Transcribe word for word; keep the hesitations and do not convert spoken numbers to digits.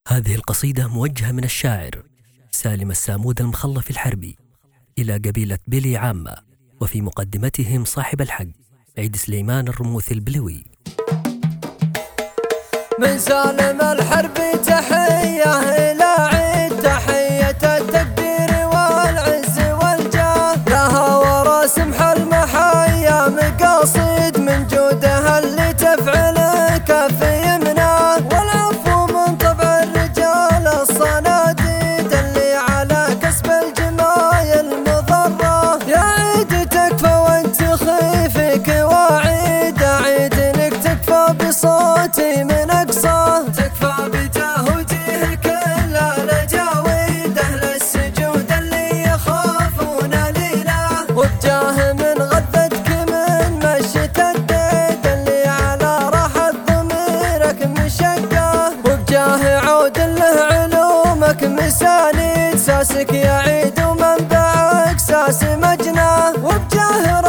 هذه القصيدة موجهة من الشاعر سالم السامود المخلف الحربي إلى قبيلة بلي عامة، وفي مقدمتهم صاحب الحق عيد سليمان الرموث البلوي. من سالم الحربي تحية إلى عيد، تحية التقدير والعز والجاه، لها ورا سمح المحايا مقاصد من جودها اللي تفعل كف يمناه، والعفو من طبع الرجال الصناديد اللي على كسب الجمايل مضرة. يا عيد تكفى وانت خيفك واعيد، اعيد انك تكفى بصوتي من اقصاه، تكفى بتهوجه كل الجاويد اهل السجود اللي يخافون ليله، وبجاه من غذتك من مشيت الديد اللي على راحة ضميرك مشقه، وبجاه عود له علومك مسانيد ساسك يعيد ومنبعك ساس مجناه، وبجاه